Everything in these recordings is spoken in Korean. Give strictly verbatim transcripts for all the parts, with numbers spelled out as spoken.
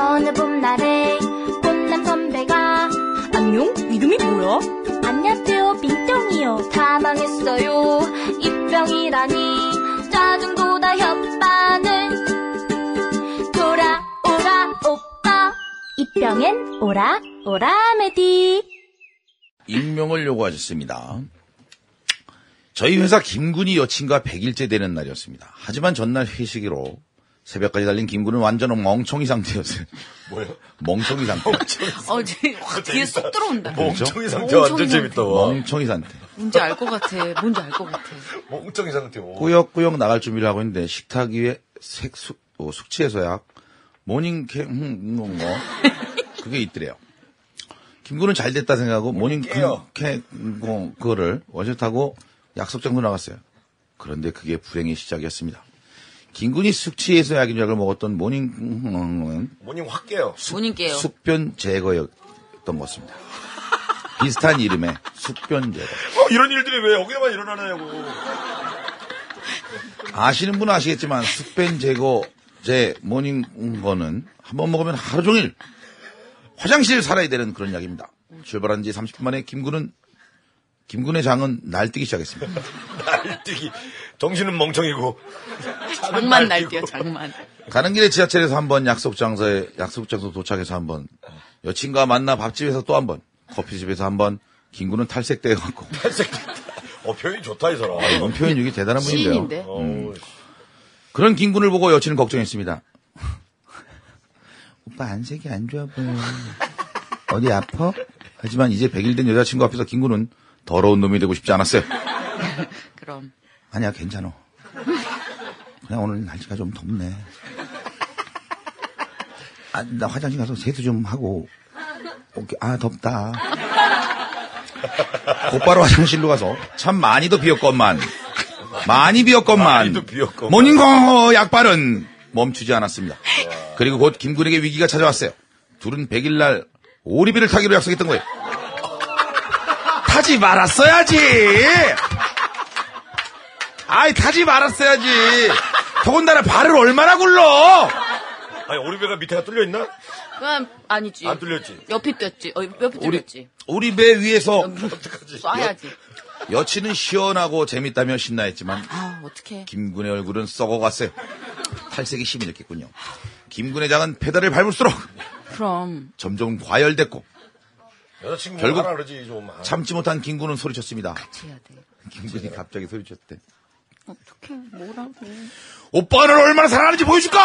어느 봄날에 꽃남 선배가 안녕? 이름이 뭐야? 안녕하세요 빈병이요. 다 망했어요 입병이라니 짜증보다 혓바늘. 돌아오라 오빠 입병엔 오라 오라 메디. 익명을 요구하셨습니다. 저희 회사 김군이 여친과 백 일째 되는 날이었습니다. 하지만 전날 회식으로 새벽까지 달린 김군은 완전 멍청이 상태였어요. 뭐요? 멍청이 상태. 어, 뒤에 쏙 들어온다. 멍청이 상태 완전 재밌다. 멍청이 상태. 뭔지 알 것 같아. 뭔지 알 것 같아. 멍청이 상태. 꾸역꾸역 나갈 준비를 하고 있는데 식탁 위에 색 숙, 어, 숙취해소약, 모닝캐, 음, 뭐, 뭐, 그게 있더래요. 김군은 잘 됐다 생각하고 모닝캐, 뭐, 그거를 원샷하고 약속 장소 나갔어요. 그런데 그게 불행의 시작이었습니다. 김군이 숙취해소약인 약을 먹었던 모닝, 음, 모닝 확 깨요. 모닝 깨요. 숙변 제거였던 것입니다. 비슷한 이름의 숙변 제거. 어, 이런 일들이 왜 여기에만 일어나냐고. 아시는 분은 아시겠지만 숙변 제거제 모닝 거는 한번 먹으면 하루 종일 화장실 살아야 되는 그런 약입니다. 출발한 지 삼십 분 만에 김군은 김군의 장은 날뛰기 시작했습니다. 날뛰기. 정신은 멍청이고. 장만 날뛰어, 장만. 가는 길에 지하철에서 한번 약속 장소에 약속 장소 도착해서 한번 여친과 만나 밥집에서 또 한번 커피집에서 한번 김군은 탈색돼 갖고. 탈색돼. 어 표현이 좋다 이 사람. 아, 이건 표현 이게 대단한 분인데요. 시인인데. 음. 그런 김군을 보고 여친은 걱정했습니다. 오빠 안색이 안 좋아 보여. 어디 아파? 하지만 이제 백 일 된 여자친구 앞에서 김군은 더러운 놈이 되고 싶지 않았어요. 그럼. 아니야, 괜찮아. 그냥 오늘 날씨가 좀 덥네. 아, 나 화장실 가서 세수 좀 하고. 오케이. 아, 덥다. 곧바로 화장실로 가서 참 많이도 비었건만. 많이 비었건만. 많이도 비었건만. 모닝거 약발은 멈추지 않았습니다. 그리고 곧 김군에게 위기가 찾아왔어요. 둘은 백 일 날 오리배를 타기로 약속했던 거예요. 타지 말았어야지. 아이, 타지 말았어야지. 더군다나 발을 얼마나 굴러. 아니, 오리배가 밑에가 뚫려있나? 그건 아니지. 안 뚫렸지. 옆이 뛰었지. 어, 옆이 뚫렸지. 우리 배 위에서 어떡하지? 쏴야지. 여친은 시원하고 재밌다며 신나했지만 아, 어떡해. 김군의 얼굴은 썩어갔어요. 탈색이 심히 느꼈군요. 김군의 장은 페달을 밟을수록 그럼. 점점 과열됐고 여자친구 결국 하라 그러지 좀. 참지 못한 김군은 소리쳤습니다. 같이 해야 돼. 김군이 갑자기 소리쳤대. 어떡해. 뭐라고. 오빠를 얼마나 사랑하는지 보여줄까?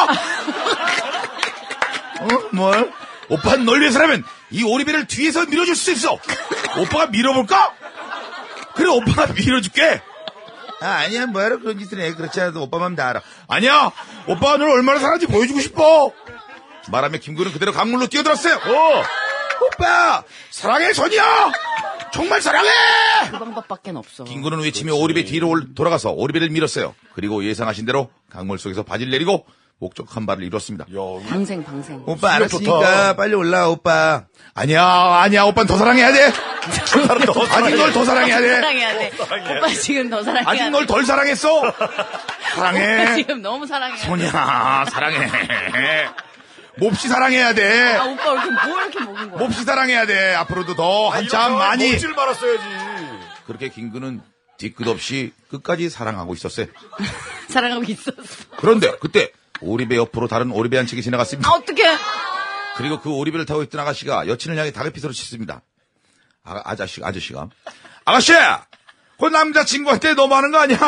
어? 뭘? 오빠는 널 위해서라면 이 오리배를 뒤에서 밀어줄 수 있어. 오빠가 밀어볼까? 그래, 오빠가 밀어줄게. 아, 아니야, 뭐하러 그런 짓을 해. 그렇지 않아도 오빠 맘 다 알아. 아니야, 오빠가 널 얼마나 사랑하는지 보여주고 싶어. 말하며 김군은 그대로 강물로 뛰어들었어요. 어. 오빠, 사랑해, 선이야. 정말 사랑해. 그 방법밖에 없어. 김군은 외치며 오리배 뒤로 돌아가서 오리배를 밀었어요. 그리고 예상하신 대로 강물 속에서 바지를 내리고 목적한 바를 이뤘습니다. 야, 방생, 방생. 오빠 알았으니까 빨리 올라와, 오빠. 아니야, 아니야, 오빠는 더 사랑해야 돼. 아직 널 더 사랑해야 돼. 사랑해야 돼. 오빠 지금 더 사랑해야 돼. 아직 널 덜 사랑했어. 사랑해. 오빠 지금 너무 사랑해. 소냐, 사랑해. 몹시 사랑해야 돼. 아, 오빠 이렇게 뭐 이렇게 먹은 거야? 몹시 사랑해야 돼. 앞으로도 더 한참 많이. 몹질 말았어야지. 그렇게 김군은 뒤끝 없이 끝까지 사랑하고 있었어요. 사랑하고 있었어. 그런데 그때 오리배 옆으로 다른 오리배 한 척이 지나갔습니다. 아, 어떡해. 그리고 그 오리배를 타고 있던 아가씨가 여친을 향해 다급히 소리쳤습니다. 아, 아저씨, 아저씨가. 아가씨! 그 남자친구한테 너무하는 거 아니야?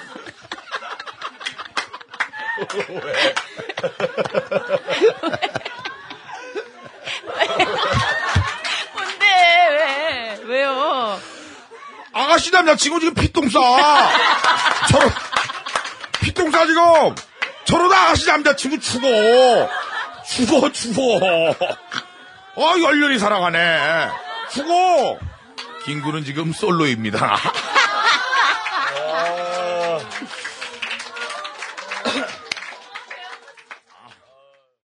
왜? 뭔데, 왜? 왜요? 아가씨 남자친구 지금 피똥 싸. 저러, 피똥 싸 지금. 저러다 아가씨 남자친구 죽어. 죽어, 죽어. 어, 열렬히 사랑하네. 죽어. 김구는 지금 솔로입니다. 아...